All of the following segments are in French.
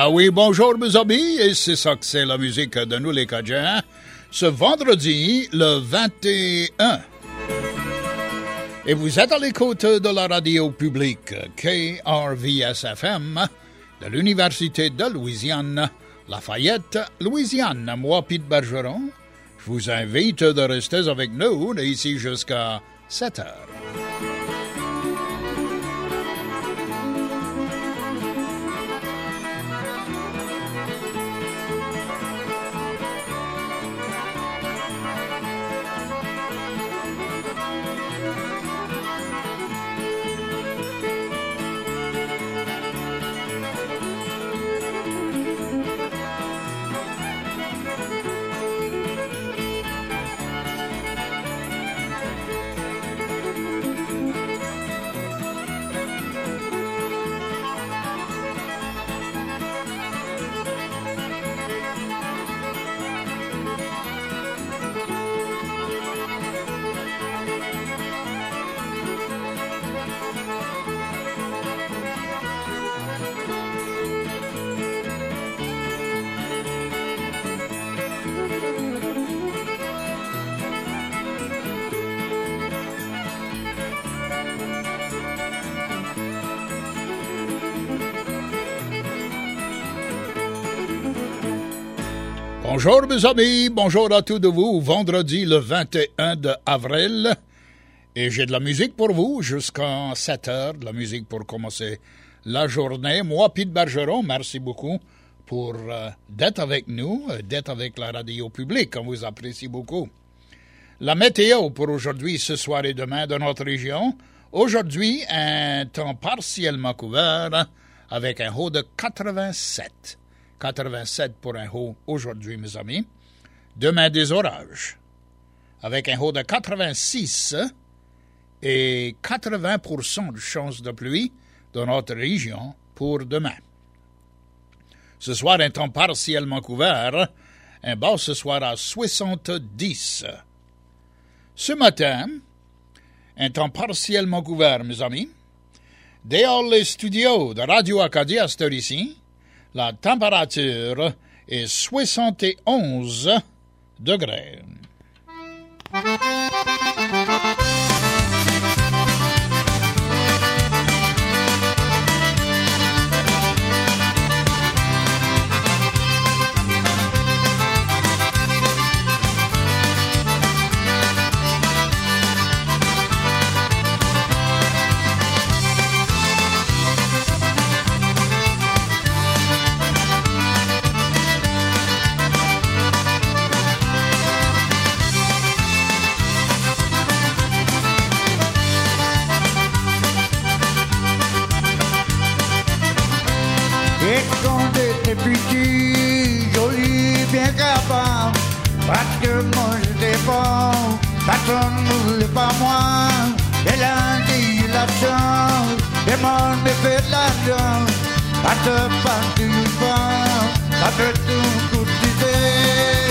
Ah oui, bonjour mes amis, et c'est ça que c'est la musique de nous les Cajuns, ce vendredi le 21. Et vous êtes à l'écoute de la radio publique KRVS-FM de l'Université de Louisiane, Lafayette, Louisiane. Moi, Pete Bergeron, je vous invite de rester avec nous d'ici jusqu'à 7 heures. Bonjour mes amis, bonjour à tous de vous, vendredi le 21 avril, et j'ai de la musique pour vous jusqu'à 7 heures, de la musique pour commencer la journée. Moi, Pete Bergeron, merci beaucoup pour d'être avec nous, d'être avec la radio publique, on vous apprécie beaucoup. La météo pour aujourd'hui, ce soir et demain de notre région, aujourd'hui un temps partiellement couvert avec un haut de 87. 87 pour un haut aujourd'hui, mes amis. Demain, des orages, avec un haut de 86 et 80% de chances de pluie dans notre région pour demain. Ce soir, un temps partiellement couvert, un bas ce soir à 70. Ce matin, un temps partiellement couvert, mes amis. Dehors les studios de Radio Acadie à cette heure ici, la température est 71 degrés. Petit, joli, bien capable, parce que moi j'étais bon, personne ne voulait pas moi, et lundi la chance, et moi me fait de l'argent, à te partir pas, à te tout courtiser.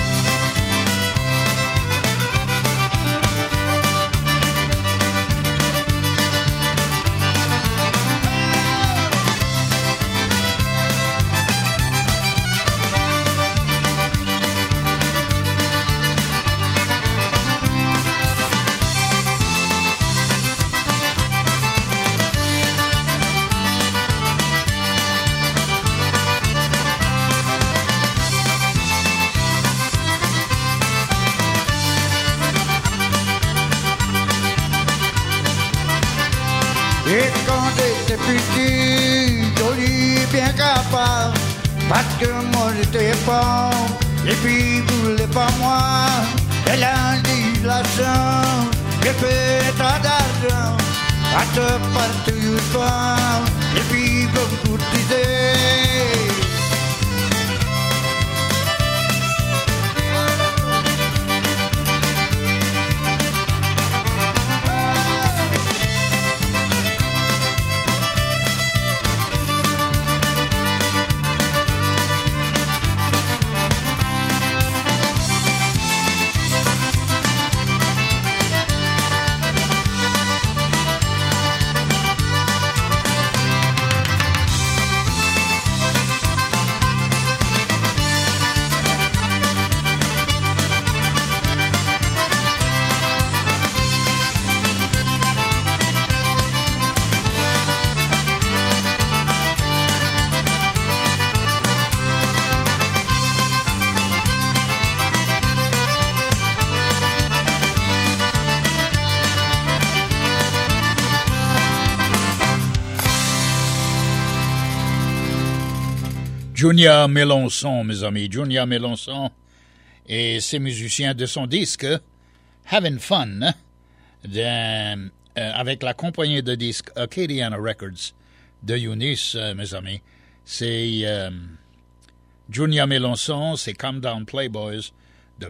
Et quand j'étais petit, joli, bien capable, parce que moi j'étais bon, les filles voulaient pas moi, et lundi la chance, j'ai fait tas d'argent, à te partir pas, les filles veulent courtiser. Junior Mélenchon, mes amis. Junior Mélenchon et ses musiciens de son disque Having Fun, avec la compagnie de disques Acadiana Records de Eunice, mes amis. C'est Junior Mélenchon, c'est Calm Down Playboys de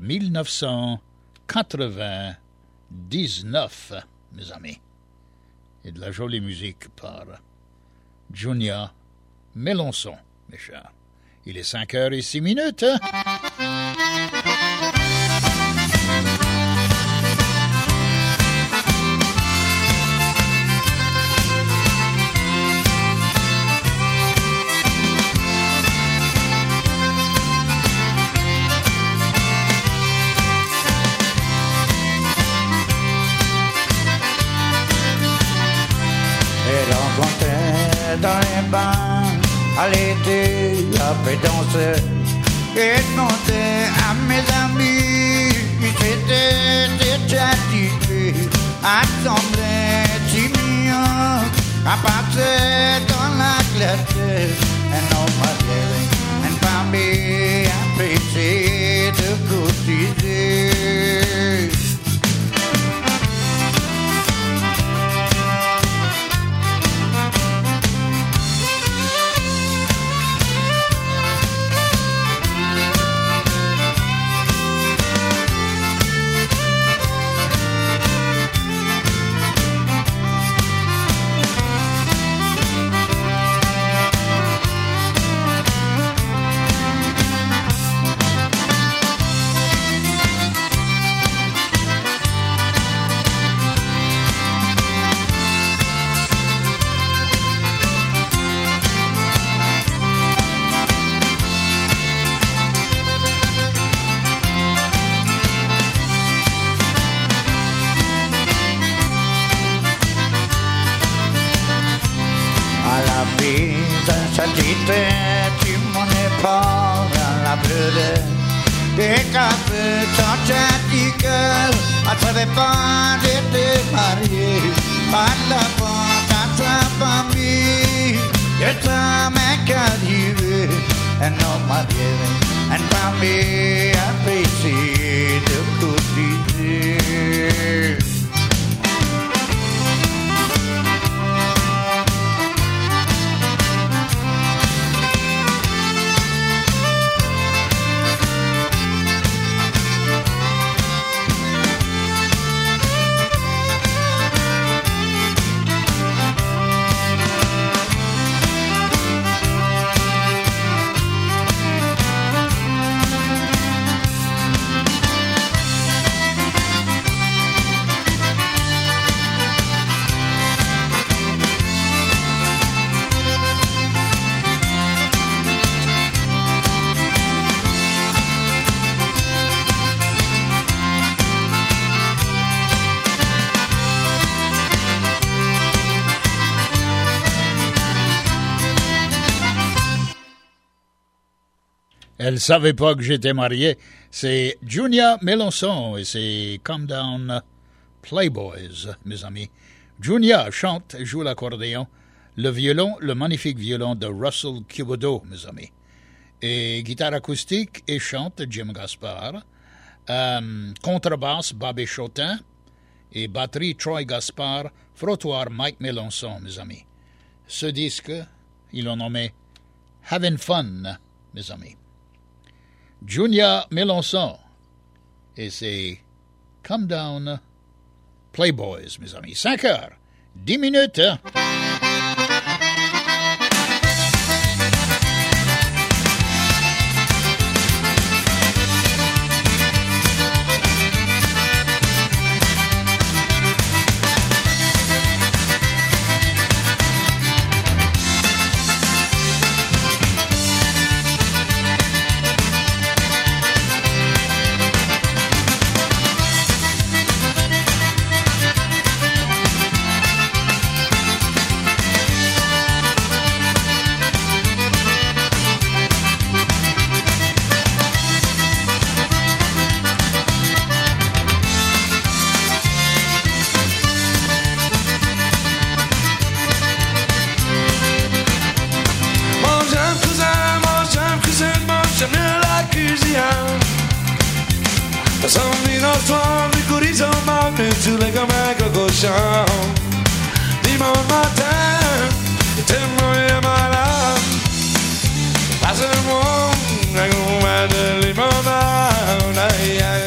1999, mes amis. Et de la jolie musique par Junior Mélenchon, mes chers. Il est 5h06. Dans les bains, à l'été, après danser, et compter à mes amis, c'était déjà titulé, assemblé, timidement, à passer dans la clarté, and no matter, and parmi, apprécié de cotiser. Tu m'en es pas dans la brûlée des cafés sans cœur. À travers pas d'été marié par la porte à ta famille. Et ça m'est qu'arrivé et non marié et famille appréciée de cotiser. Elle savait pas que j'étais marié. C'est Junior Mélenchon et c'est Calm Down Playboys, mes amis. Junior chante et joue l'accordéon, le violon, le magnifique violon de Russell Cubodeau, mes amis. Et guitare acoustique et chante Jim Gaspard, contrebasse Bobby Chotin et batterie Troy Gaspard, frottoir Mike Mélenchon, mes amis. Ce disque, ils l'ont nommé Having Fun, mes amis. Junior Mélenchon et c'est Calm Down Playboys, mes amis. 5h10. Sono suoni curioso ma ne sulle come cocciao di mamma te moia mala passa il mondo come delle limona ai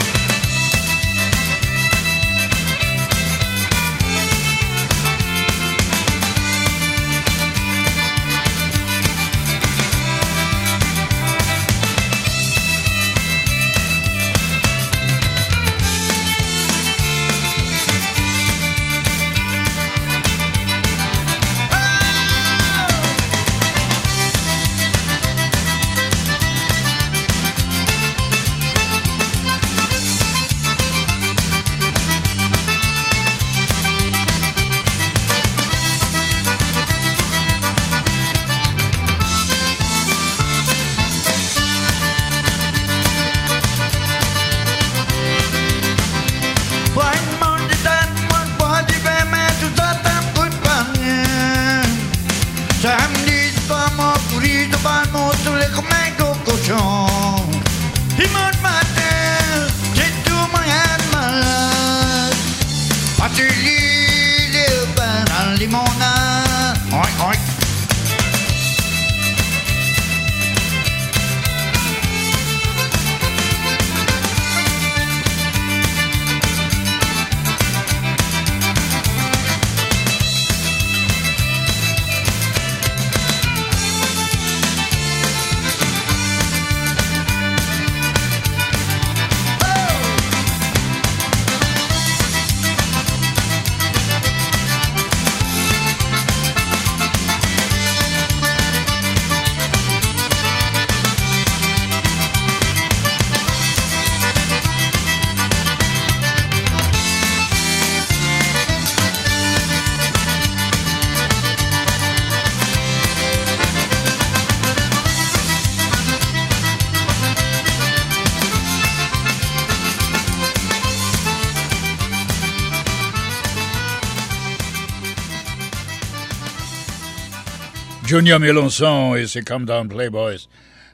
Junior Mélenchon et c'est comme dans Playboys.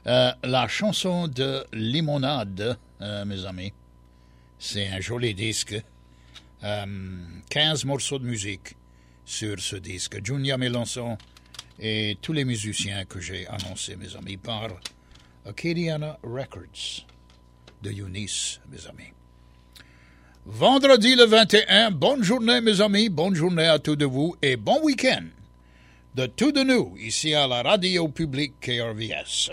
La chanson de Limonade, mes amis, c'est un joli disque. 15 morceaux de musique sur ce disque. Junior Mélenchon et tous les musiciens que j'ai annoncés, mes amis, par Acadiana Records de Eunice, mes amis. Vendredi le 21, bonne journée, mes amis, bonne journée à tous de vous et bon week-end. De tout de nous, ici à la radio publique KRVS.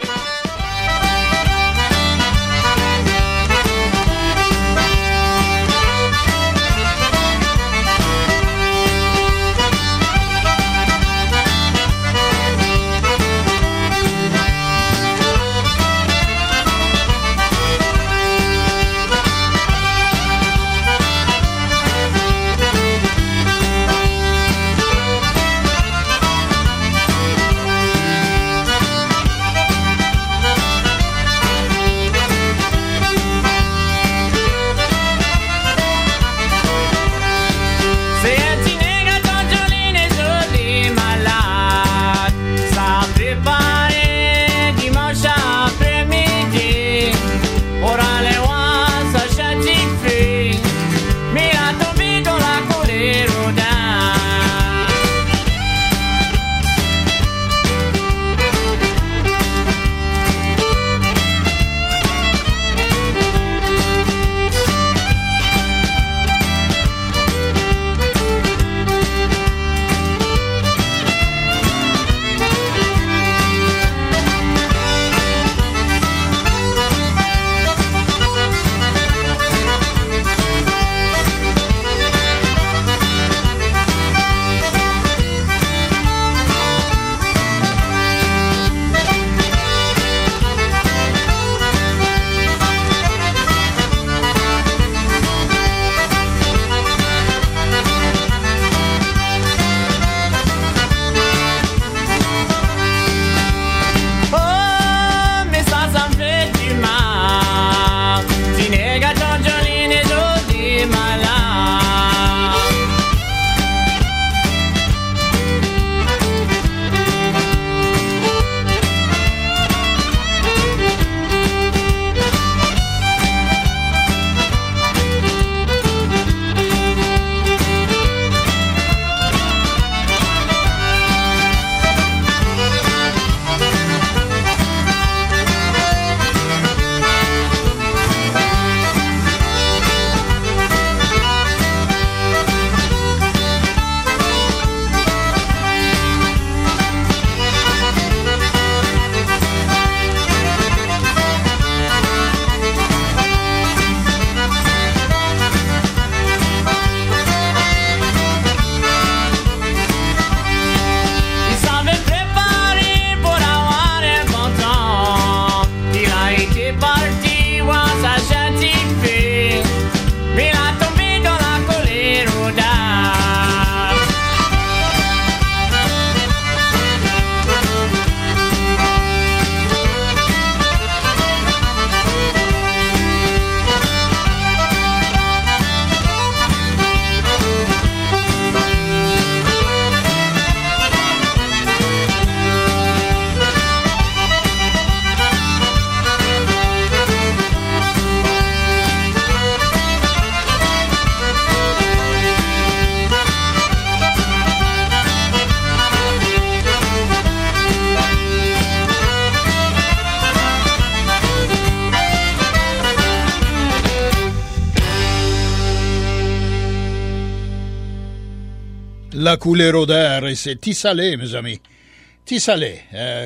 la couleur odeur, et c'est Tissalé, mes amis. Tissalé,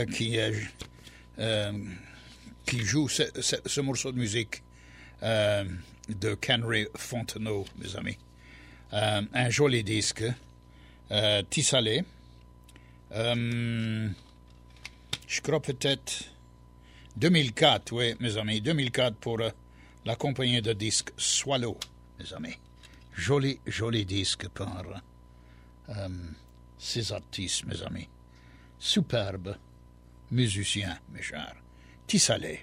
qui joue ce morceau de musique de Henry Fontenot, mes amis. Un joli disque. Tissalé. Je crois peut-être 2004, oui, mes amis. 2004 pour la compagnie de disques Swallow, mes amis. Joli, joli disque par ces artistes, mes amis. Superbe musicien, mes chers. Tissalé.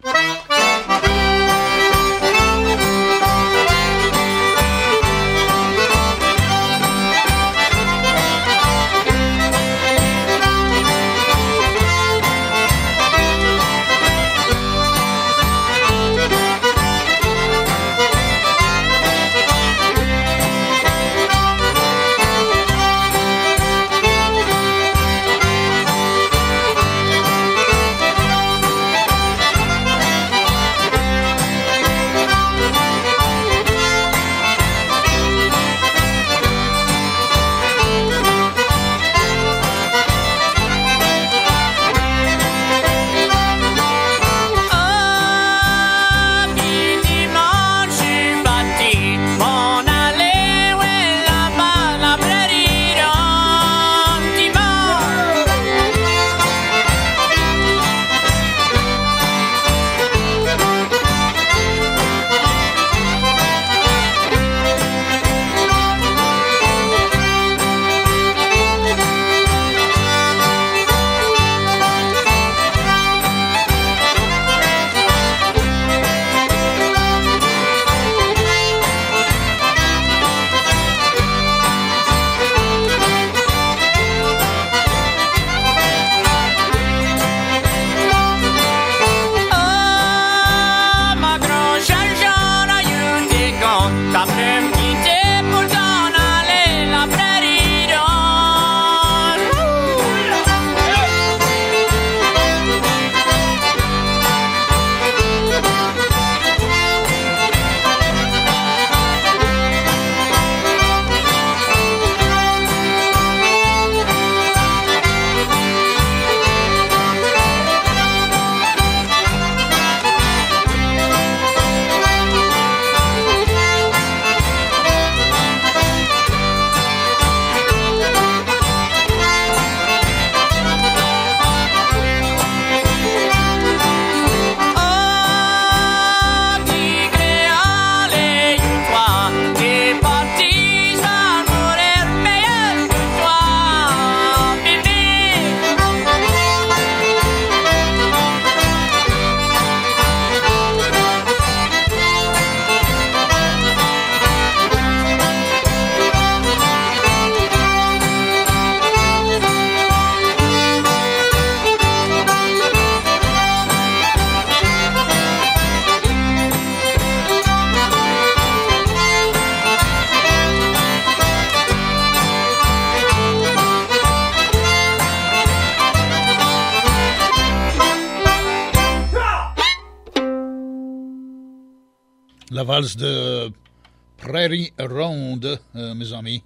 La valse de Prairie Ronde, mes amis.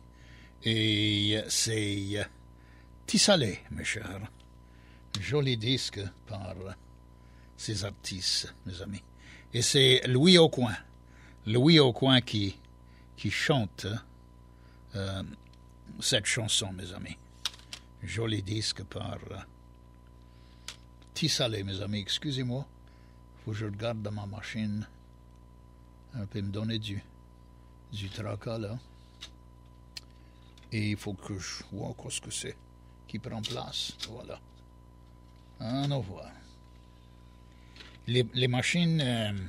Et c'est Tissalé, mes chers. Joli disque par ces artistes, mes amis. Et c'est Louis Aucoin. Louis Aucoin qui chante cette chanson, mes amis. Joli disque par Tissalé, mes amis. Excusez-moi. Faut que je regarde dans ma machine. Elle peut me donner du tracas, là. Et il faut que je vois ce que c'est qui prend place. Voilà. On voit. Les machines,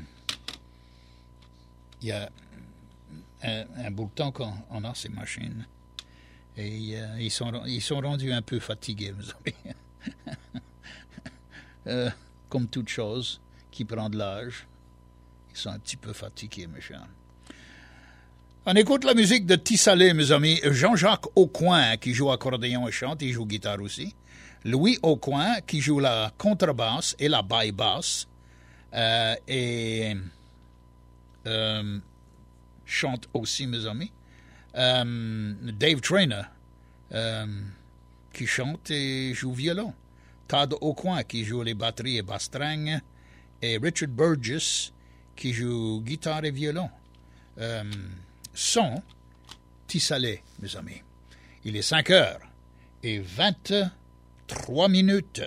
il y a un bout de temps qu'on a ces machines. Et ils sont rendus un peu fatigués, mes amis. Comme toute chose qui prend de l'âge. Ils sont un petit peu fatigués, mes chers. On écoute la musique de Tissalé, mes amis. Jean-Jacques Aucoin, qui joue accordéon et chante, il joue guitare aussi. Louis Aucoin, qui joue la contrebasse et la basse, et chante aussi, mes amis. Dave Traynor, qui chante et joue violon. Todd Aucoin qui joue les batteries et bastringues, et Richard Burgess qui joue guitare et violon. Son Tissalé, mes amis. Il est 5h23.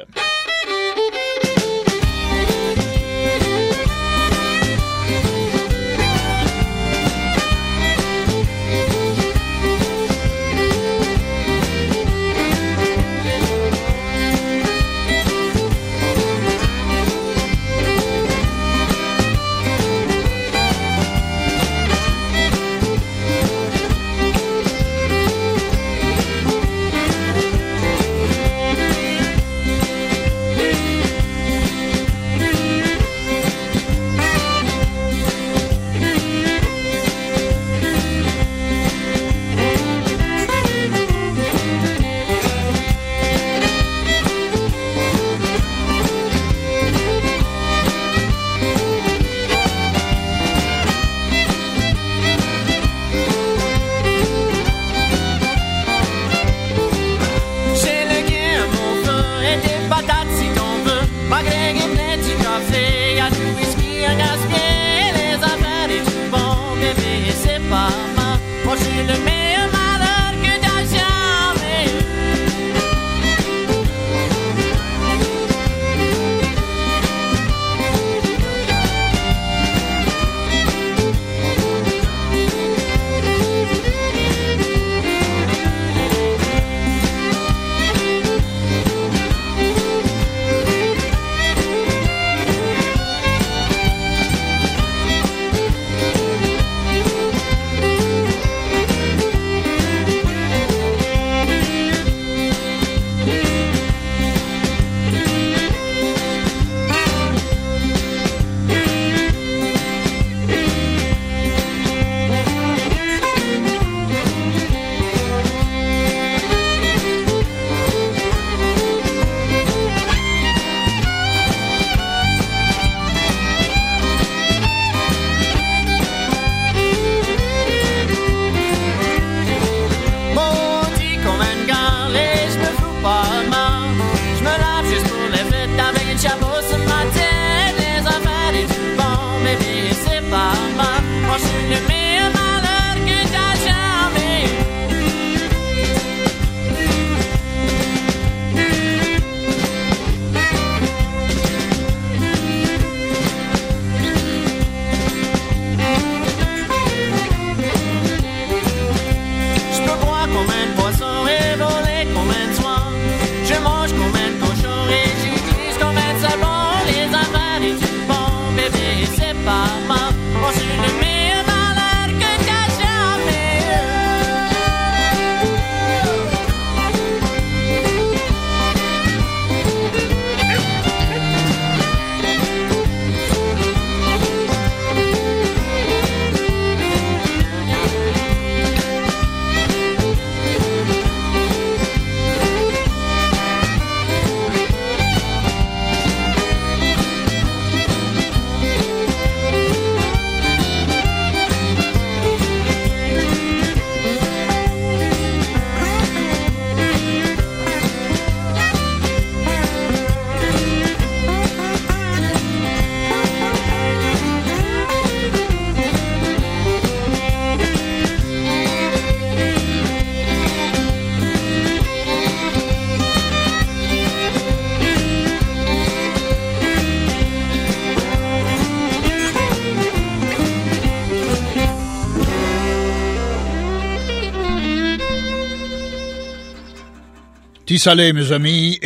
Tissalé, mes amis,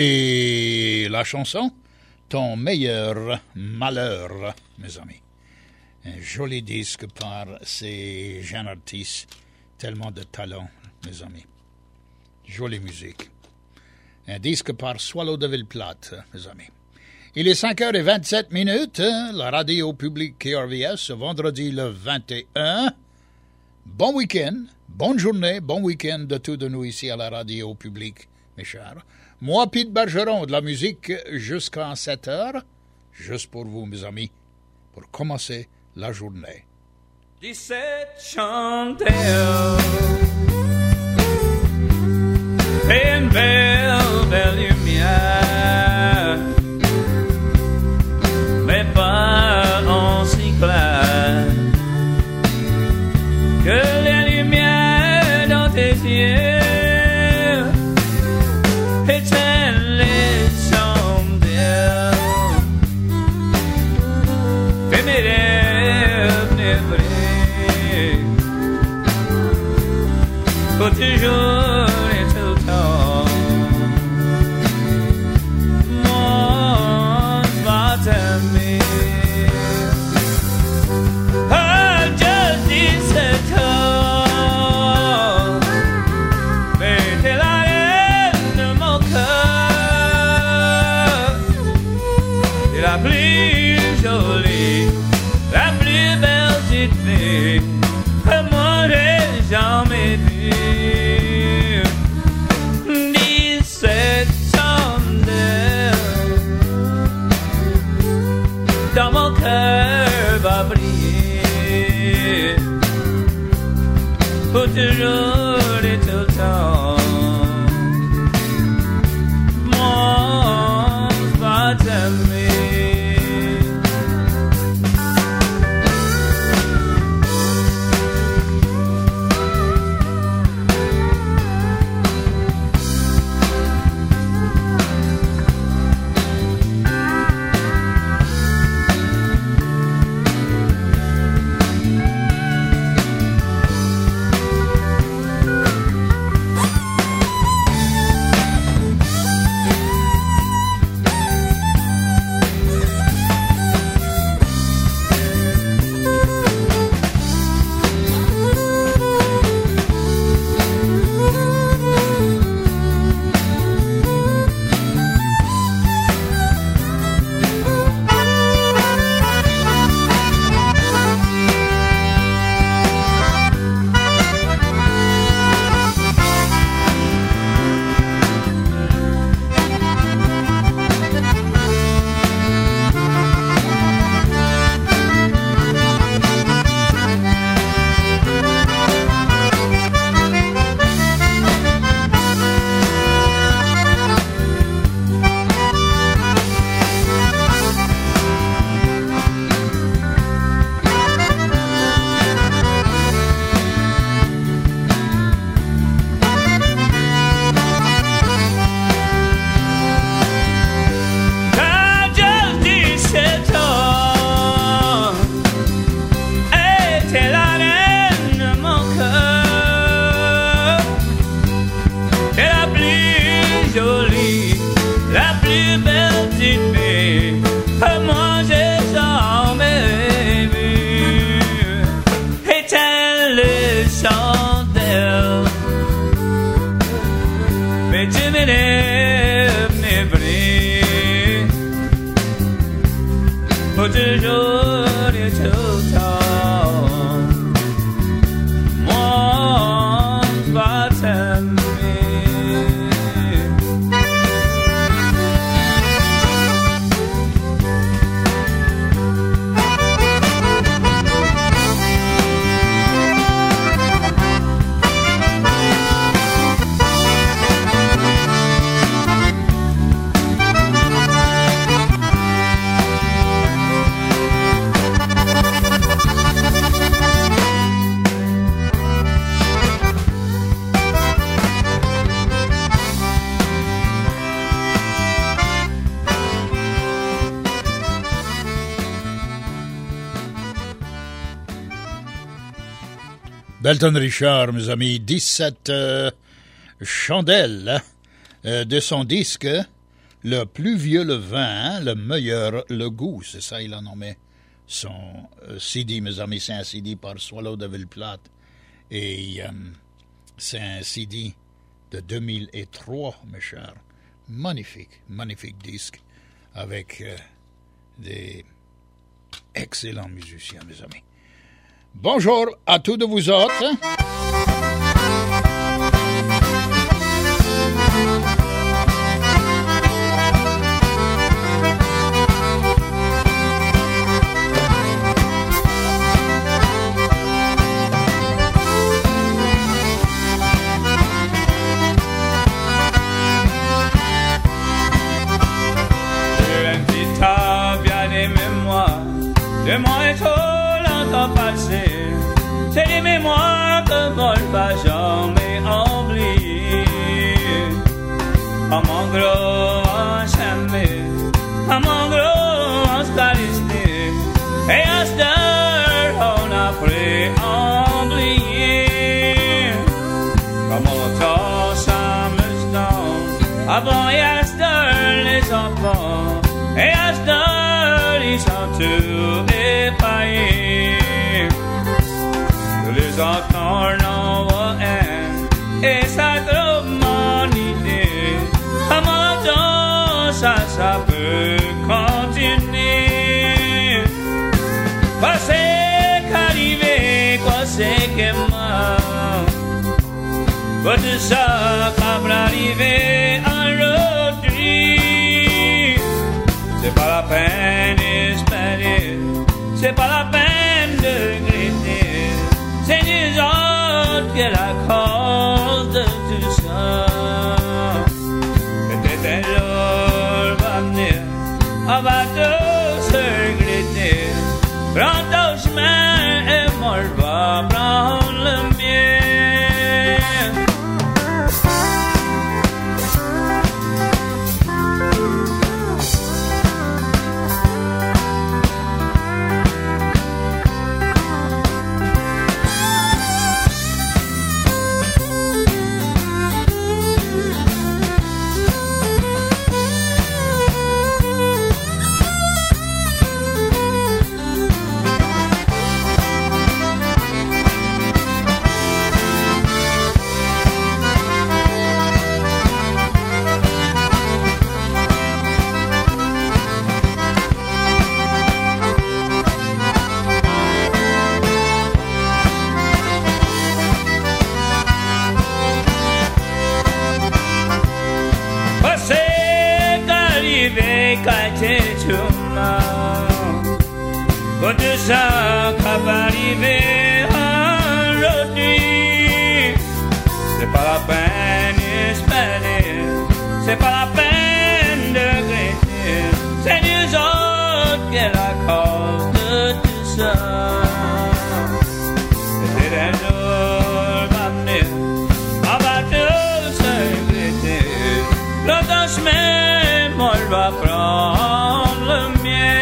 et la chanson Ton meilleur malheur, mes amis. Un joli disque par ces jeunes artistes, tellement de talent, mes amis. Jolie musique. Un disque par Swallow de Ville-Plate, mes amis. Il est 5h27, la radio publique KRVS, ce vendredi le 21. Bon week-end, bonne journée, bon week-end de tous de nous ici à la radio publique, mes chers. Moi, Pete Bergeron, de la musique jusqu'à 7h, juste pour vous, mes amis, pour commencer la journée. 17 chandelles mes rêves n'est vrai. Pour toujours et tout le temps. Moi, je vais t'aimer. La plus jolie, la plus belle petite fille que moi j'ai jamais vue. 17 chandelles dans mon cœur va briller pour toujours et tout le temps. Moi, je vais t'aimer. Pour toujours et tout le temps. Moi, je vais t'aimer. Belton Richard, mes amis, 17 chandelles de son disque, le plus vieux le vin, le meilleur le goût. C'est ça, il a nommé son CD, mes amis. C'est un CD par Swallow de Villeplate. Et c'est un CD de 2003, mes chers. Magnifique, magnifique disque avec des excellents musiciens, mes amis. Bonjour à tous de vous autres. Un petit tas bien des mémoires de moi et trop longtemps passé. C'est des mémoires que moi je vais jamais oublier. À mon gros enchaîné, à mon gros escalisté, et à tout effaillé. Je les entends en voix et ça trouve mon idée. Comment donc ça peut continuer? Parce qu'arriver, quoi c'est que moi, tout ça va arriver aujourd'hui. C'est pas la peine d'espérer, c'est pas la peine de regretter. C'est nous autres qui est la cause de tout ça. Peut-être un jour va venir, on va tous regretter. Prends ton chemin et moi je vais prendre le mien. Pour tout ça qui va arriver aujourd'hui, c'est pas la peine d'espérer, c'est pas la peine de regretter. C'est nous autres qui est la cause de tout ça. C'est un jour va venir, on va tous regretter. L'autre chemin, moi je vais prendre le mien.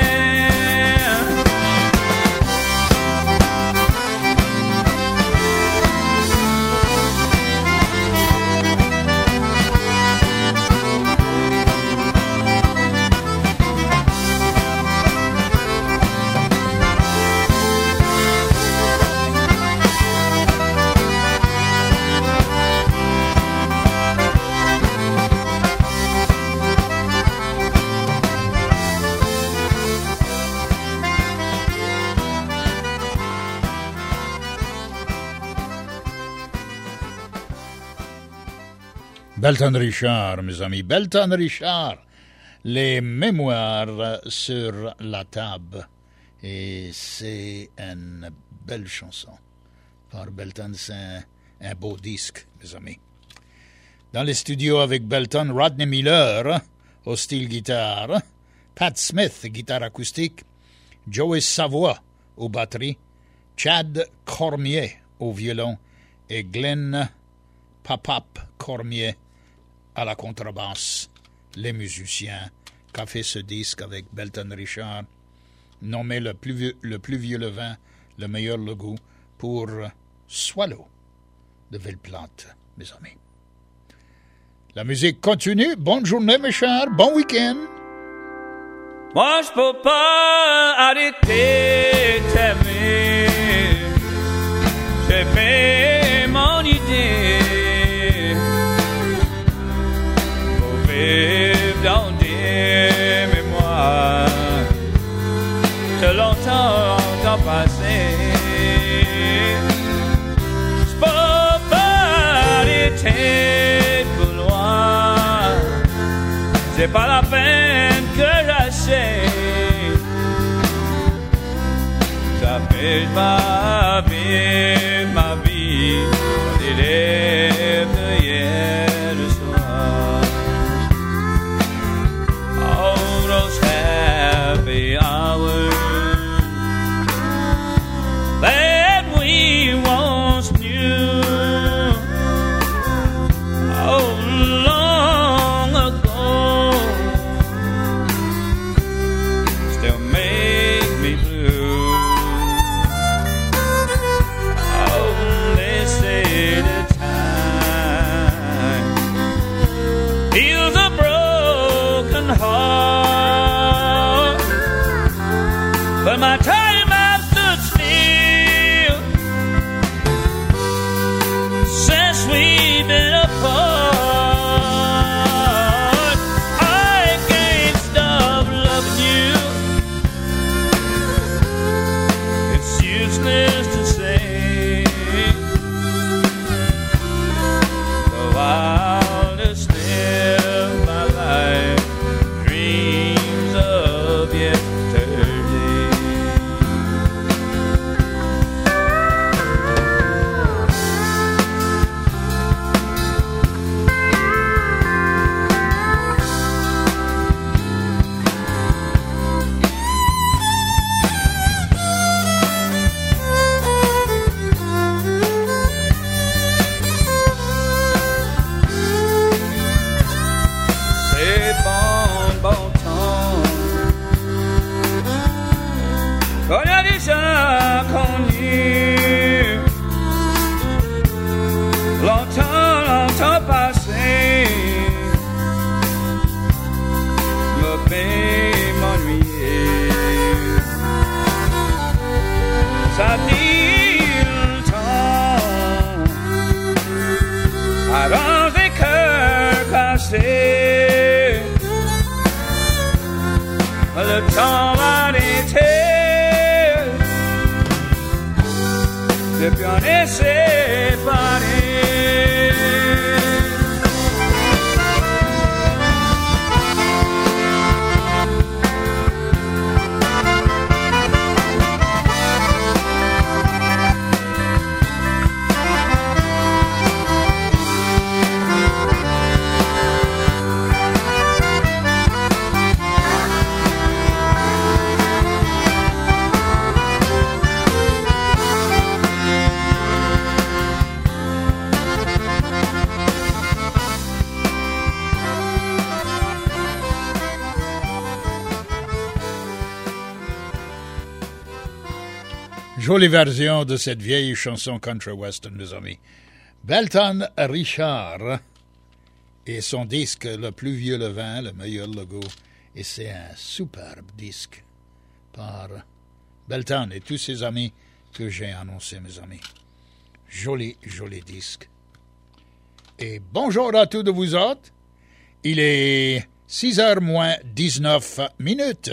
Belton Richard, mes amis, Belton Richard, les mémoires sur la table. Et c'est une belle chanson. Par Belton, c'est un beau disque, mes amis. Dans les studios avec Belton, Rodney Miller au style guitare, Pat Smith, guitare acoustique, Joey Savoie aux batteries, Chad Cormier au violon et Glenn Papap Cormier à la contrebasse. Les musiciens qui ont fait ce disque avec Belton Richard, nommé le plus vieux le vin, le meilleur le goût, pour Swallow de Velplante, mes amis. La musique continue. Bonne journée, mes chers. Bon week-end. Moi, je peux pas arrêter de t'aimer. J'ai fait mon idée. Pour vivre dans des mémoires de longtemps dans passé. Je peux pas arrêter de vouloir. C'est pas la peine que j'achète. Ça fait ma vie, des lèvres hier le soir. All those happy hours that we once knew. Oh, long ago, still make me blue. Oh, they say the time Well, my time I've stood still since we've been apart. I can't stop loving you. It's useless to say. Though I'll just live my life, dreams of yesterday. C'est bon, bon temps qu'on a déjà connu. Longtemps, longtemps passé, me fait m'ennuyer. Ça dit le temps, arrange les cœurs cassés. Le temps va l'été, depuis on est séparés. Jolie version de cette vieille chanson country western, mes amis. Belton Richard et son disque Le plus vieux le vin, le meilleur le goût. Et c'est un superbe disque par Belton et tous ses amis que j'ai annoncé, mes amis. Joli, joli disque. Et bonjour à tous de vous autres. Il est 6h moins 19 minutes.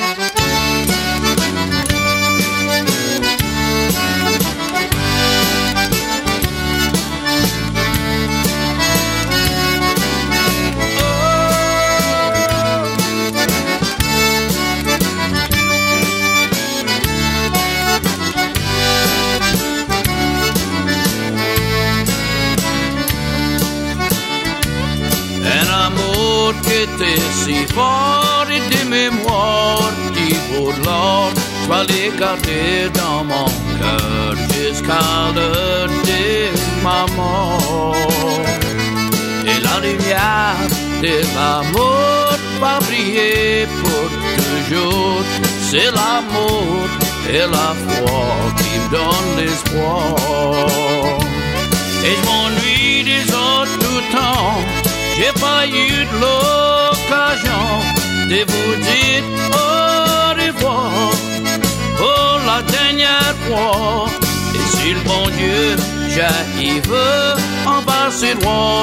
Qui était si fort et des mémoires qui vaut de l'or, je vais les garder dans mon cœur jusqu'à l'heure de ma mort. Et la lumière de l'amour va briller pour toujours. C'est l'amour et la foi qui me donnent l'espoir. Et je m'ennuie des autres tout le temps. J'ai pas eu de l'occasion de vous dire au revoir pour la dernière fois. Et si le bon Dieu j'arrive, on va se voir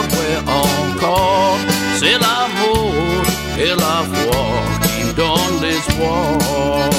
encore. C'est l'amour et la foi qui me donnent l'espoir.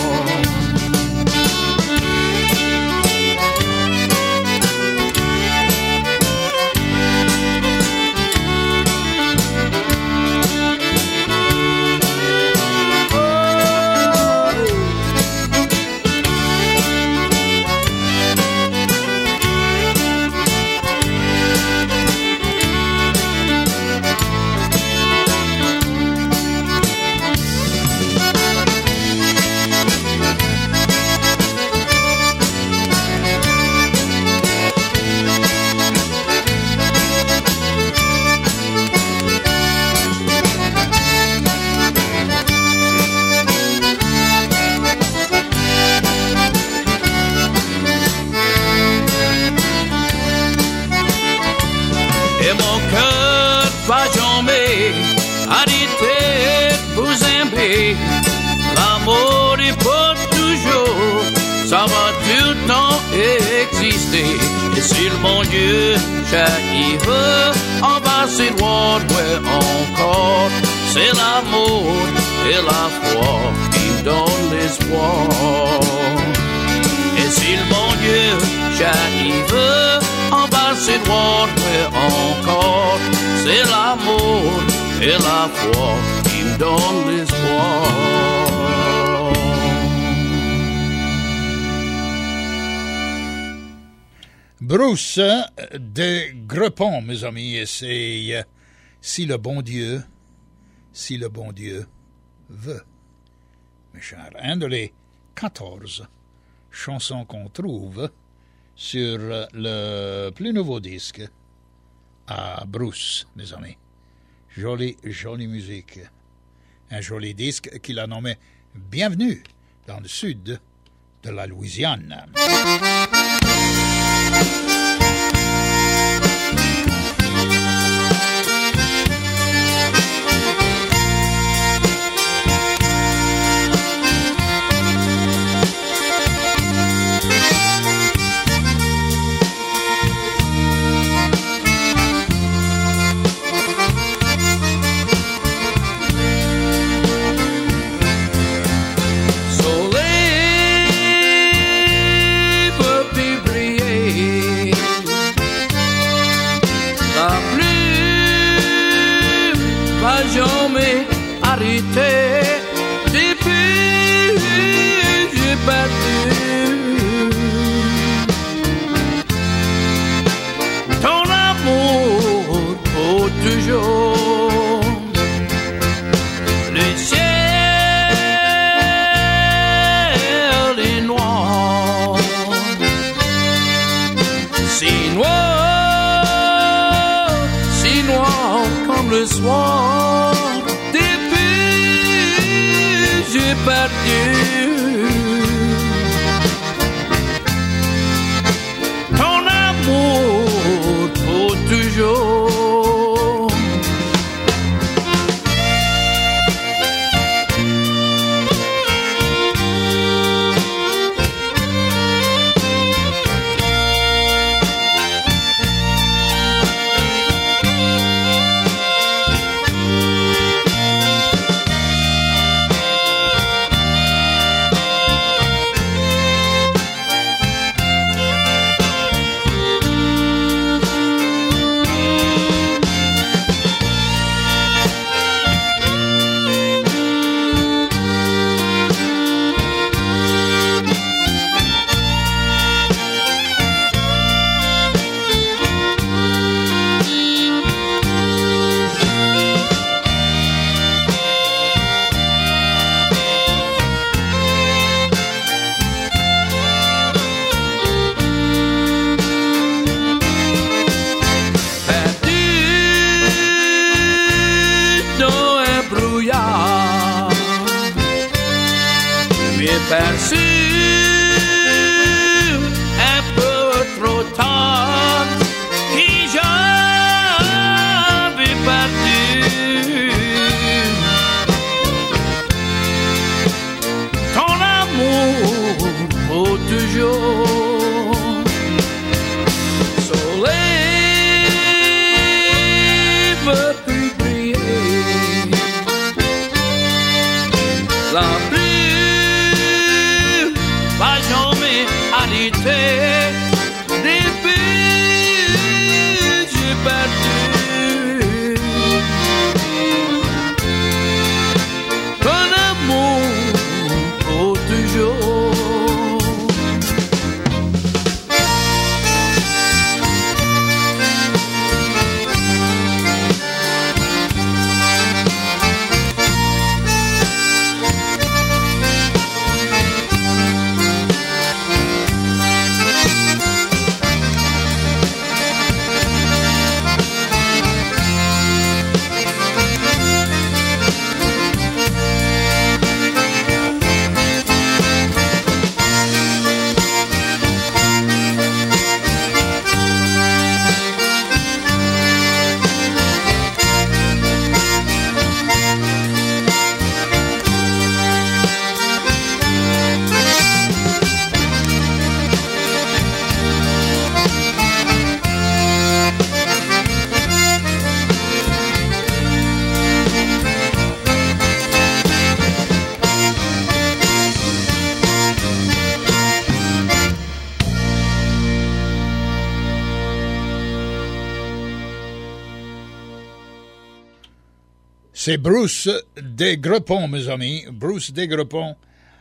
L'amour est pour toujours. brisé. Et si le bon Dieu j'arrive en bas ses doigts, ouais encore, c'est l'amour et la foi qui me donnent l'espoir. Et si le bon Dieu j'arrive en bas ses doigts, ouais encore, c'est l'amour et la foi qui me donnent l'espoir. Bruce de Grepon, mes amis, et c'est si le bon Dieu veut. Mes chers, un de les 14 chansons qu'on trouve sur le plus nouveau disque à Bruce, mes amis. Jolie musique. Un joli disque qu'il a nommé Bienvenue dans le sud de la Louisiane. Jamais arrêté depuis j'ai perdu ton amour pour toujours. Le ciel est noir, si noir comme le soir. J'ai perdu ton amour pour toujours. C'est Bruce Desgrepons, mes amis. Bruce Desgrepons.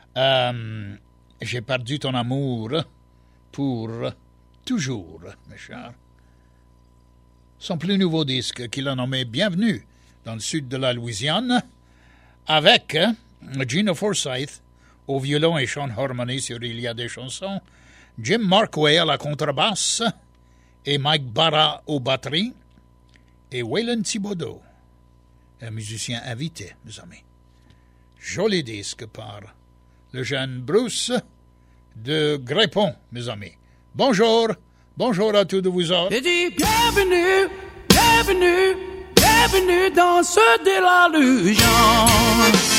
J'ai perdu ton amour pour toujours, mes chers. Son plus nouveau disque qu'il a nommé Bienvenue dans le sud de la Louisiane, avec Gina Forsyth au violon et Sean Harmony sur Il y a des chansons, Jim Markway à la contrebasse et Mike Barra aux batteries et Waylon Thibodeau, un musicien invité, mes amis. Joli disque par le jeune Bruce Desgrepons, mes amis. Bonjour, bonjour à tous de vous autres. J'ai dit bienvenue, bienvenue, bienvenue dans ce de la Louisiane.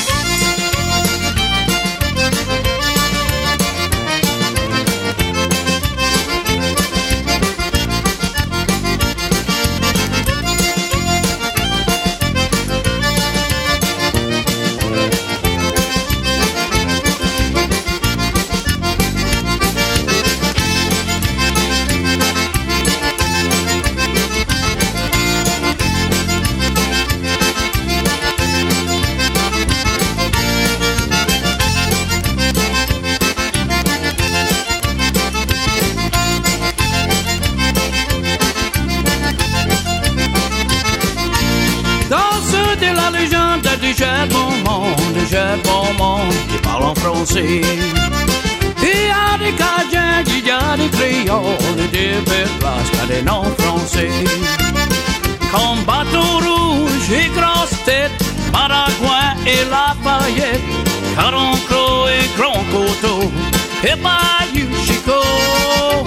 J'ai bon monde qui parle en français. Il y a des Cajuns, il y a des Créoles, des Péplaces, il y a des noms français. Comme Bateau Rouge et Grosse Tête, Maragouin et Lafayette, Caroncro et Grand Coteau, et Bayou Chicot.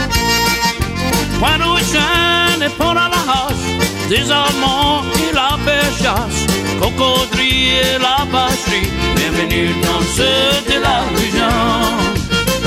Pointe-aux-Chênes et Pont-à-la-Hache, des Allemands et la Péchasse, Cocodrie et la Vacherie, bienvenue dans ce de la Louisiane.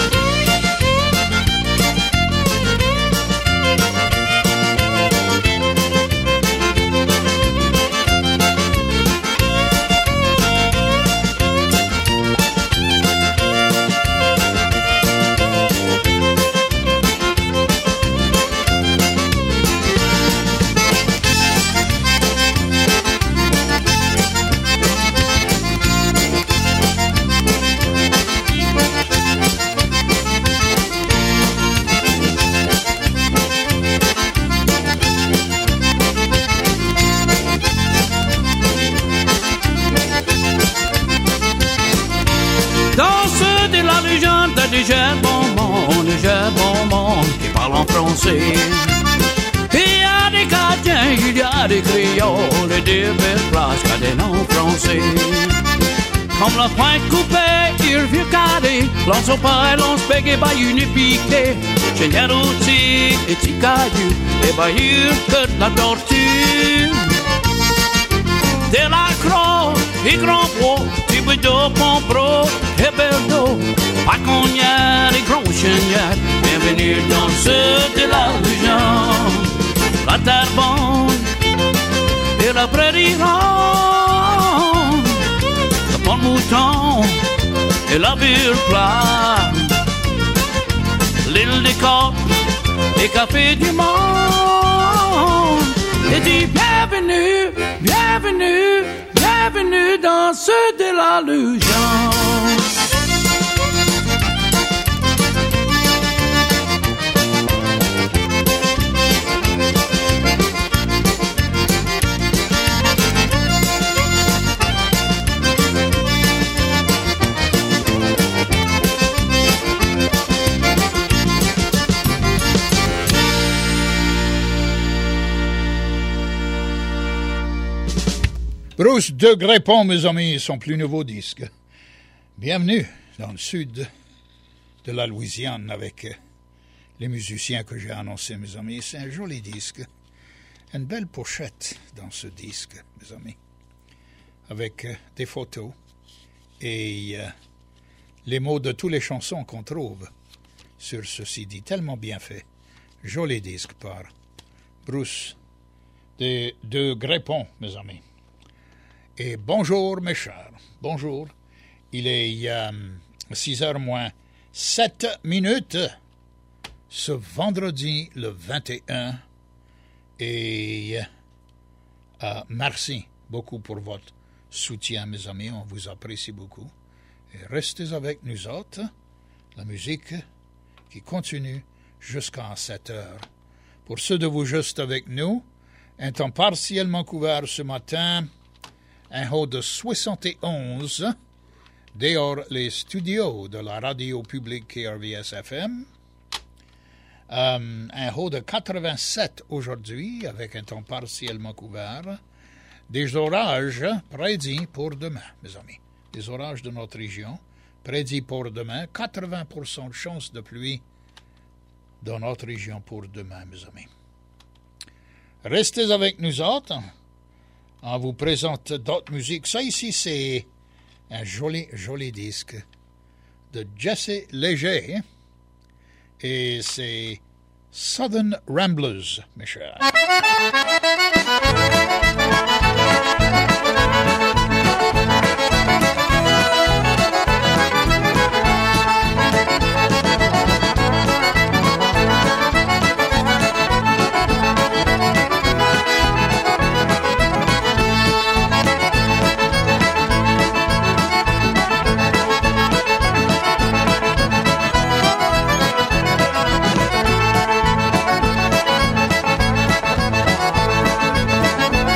J'ai bon monde qui parle en français. Il y a des Cajuns, il y a des Créoles et des Péplaces, il y a des noms français. Comme la pointe coupée, il vieux carré, lance au pareil, lance bégué, bayou ne piqué. Génial outil et Ticayou, et bayou que de la tortue. De la Croix et Grand Bois, Thibodeau, Pompro et Berdo, Paconnière et Gros Chenière, bienvenue dans ce de la Louisiane. La terre bonne et la prairie ronde, le bon mouton et la ville plate, l'île des Côtes et café du monde. Et dis bienvenue, bienvenue, bienvenue dans ce de la Louisiane. Bruce Desgrepons, mes amis, son plus nouveau disque. Bienvenue dans le sud de la Louisiane avec les musiciens que j'ai annoncés, mes amis. C'est un joli disque. Une belle pochette dans ce disque, mes amis. Avec des photos et les mots de toutes les chansons qu'on trouve sur ce CD. Tellement bien fait. Joli disque par Bruce Desgrepons, mes amis. Et bonjour, mes chers. Bonjour. Il est 6h moins 7 minutes ce vendredi le 21. Et merci beaucoup pour votre soutien, mes amis. On vous apprécie beaucoup. Et restez avec nous autres. La musique qui continue jusqu'à 7 heures. Pour ceux de vous juste avec nous, un temps partiellement couvert ce matin, un haut de 71 dehors les studios de la radio publique KRVS-FM. Un haut de 87 aujourd'hui avec un temps partiellement couvert. Des orages prédits pour demain, mes amis. Des orages de notre région prédits pour demain. 80% de chance de pluie dans notre région pour demain, mes amis. Restez avec nous autres. On vous présente d'autres musiques. Ça ici, c'est un joli disque de Jesse Léger. Et c'est Southern Ramblers, mes chers. Southern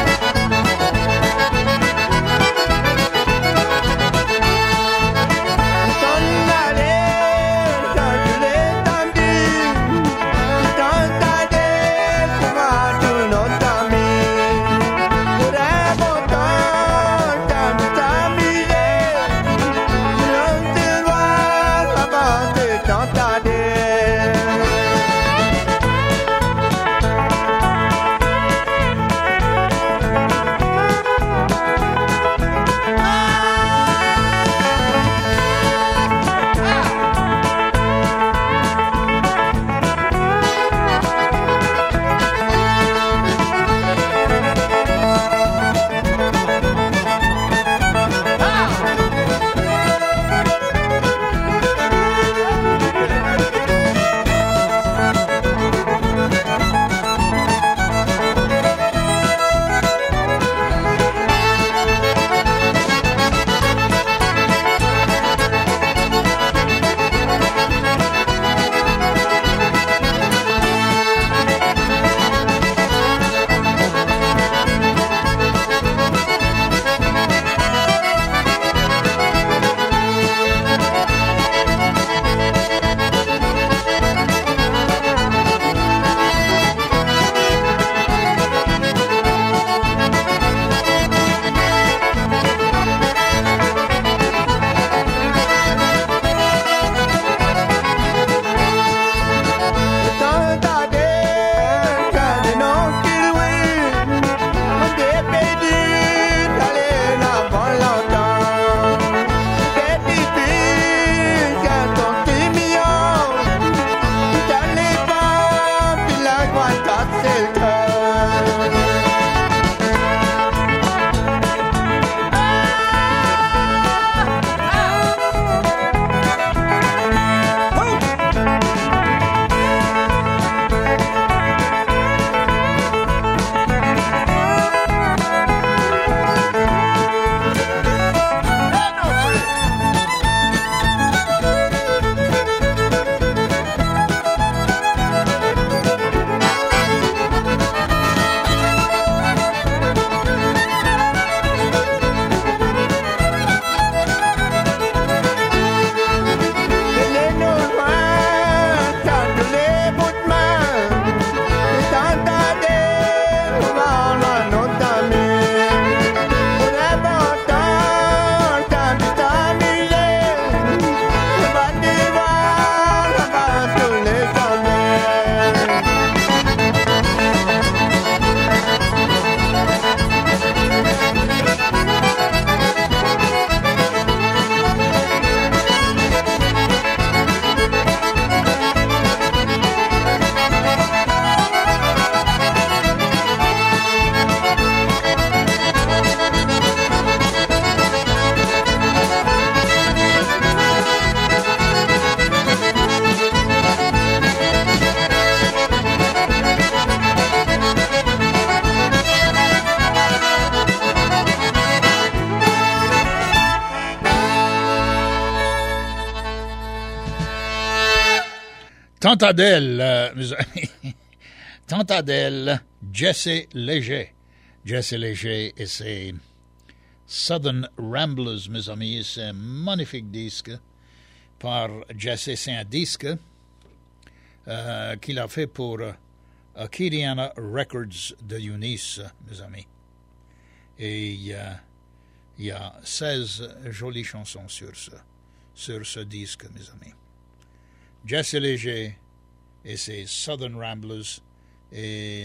Tant Adèle, mes amis. Tant Adèle, Jesse Léger. Jesse Léger et ses Southern Ramblers, mes amis. C'est un magnifique disque par Jesse. C'est un disque qu'il a fait pour Acadiana Records de Eunice, mes amis. Et il y a 16 jolies chansons sur ce disque, mes amis. Jesse Léger et ses Southern Ramblers et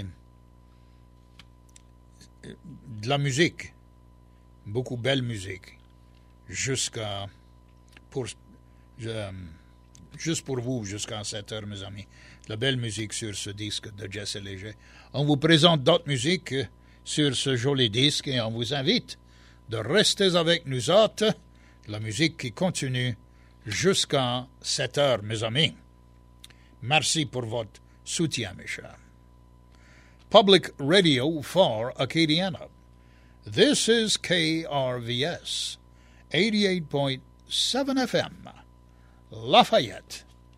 de la musique, beaucoup belle musique, juste pour vous jusqu'à 7 heures, mes amis. De la belle musique sur ce disque de Jesse Léger. On vous présente d'autres musiques sur ce joli disque et on vous invite de rester avec nous autres. La musique qui continue jusqu'à 7 heures, mes amis. Merci pour votre soutien, mes chers. Public Radio for Acadiana. This is KRVS 88.7 FM, Lafayette.